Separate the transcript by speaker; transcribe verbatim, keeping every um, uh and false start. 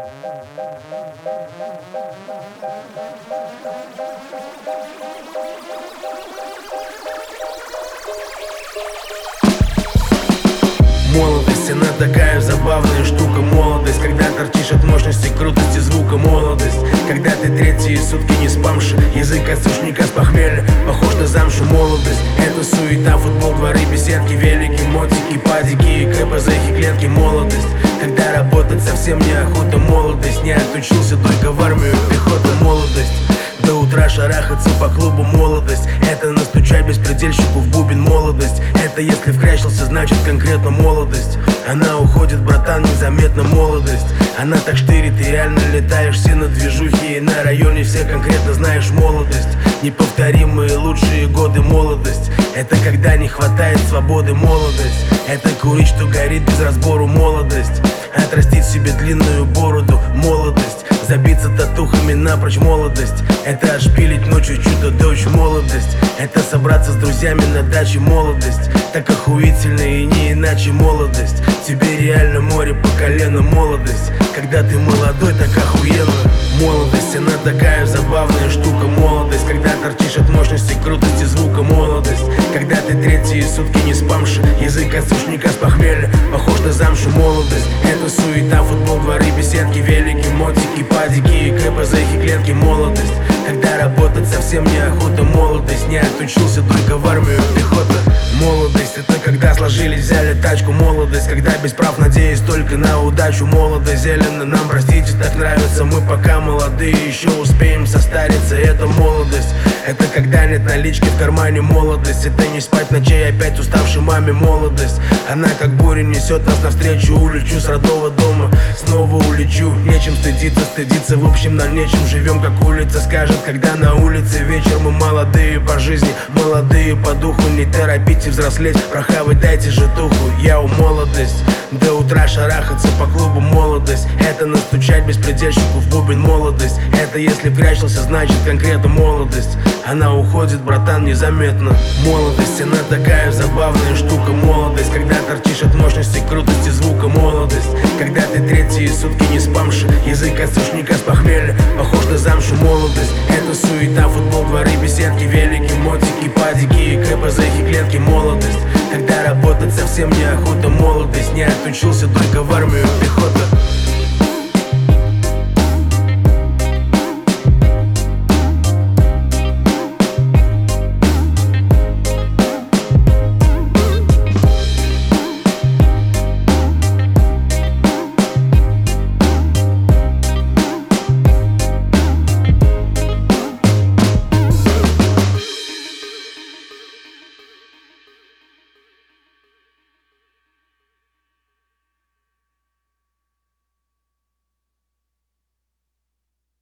Speaker 1: Молодость, она такая забавная штука. Молодость, когда торчишь от мощности, крутости звука. Молодость, когда ты третьи сутки не спамши, язык от сушника с похмелья похож на замшу. Молодость, это суета, футбол, дворы, беседки, велики, мотики, падики, КПЗ, клетки. Молодость, когда работать совсем неохота. Молодость, не отучился только в армию, пехота. Молодость, до утра шарахаться по клубу. Молодость, это настучать беспредельщику в бубен. Молодость, это если вкрячился, значит конкретно молодость. Она уходит, братан, незаметно. Молодость, она так штырит, ты реально летаешь все на движухе, и на районе все конкретно знаешь. Молодость, неповторимые лучшие годы. Молодость, это когда не хватает свободы. Молодость, это курить, что горит без разбору. Молодость, отрастить себе длинную бороду. Молодость, забиться татухами напрочь. Молодость, это отшпилить ночью чудо дочь. Молодость, это собраться с друзьями на даче. Молодость, так охуительно и не иначе. Молодость, тебе реально море по колено. Молодость, когда ты молодой, так охуенно. Молодость, она такая забавная штука. Молодость, когда торчишь от мощности, крутости звука. Молодость, когда ты третьи сутки не спамши, язык от сушника с похмелья похож на замшу. Молодость, это суета, футбол, дворы, беседки, велики, мотики, падики, КПЗ, клетки. Молодость, когда работать совсем неохота. Молодость, не отучился только в армию, пехота. Молодость, это когда сложились, взяли тачку. Молодость, когда без прав, надеясь только на удачу. Молодость, зелено, нам, простите, так нравится. Мы пока молодые, еще успеем состариться. Это молодость, это когда нет налички в кармане. Молодость, это не спать ночей опять уставшей маме. Молодость, она как буря несет нас навстречу. Улечу с родного дома, снова улечу. Нечем стыдиться, стыдиться, в общем нам нечем. Живем как улица скажет, когда на улице вечер. Мы молодые по жизни, молодые по духу. Не торопите взрослеть, прохавать дайте житуху. Я у молодость, до утра шарахаться по клубу. Молодость, это настучать беспредельщику в бубен. Молодость, это если вкрячился, значит конкретно молодость. Она уходит, братан, незаметно. Молодость, она такая забавная штука. Молодость, когда торчишь от мощности, крутости звука. Молодость, когда ты третьи сутки не спамши, язык от сушника с похмелья похож на замшу. Молодость, это суета, футбол, дворы, беседки, велики, мотики, падики, КПЗ, клетки. Молодость, когда работать совсем неохота. Молодость, не отучился только в армию.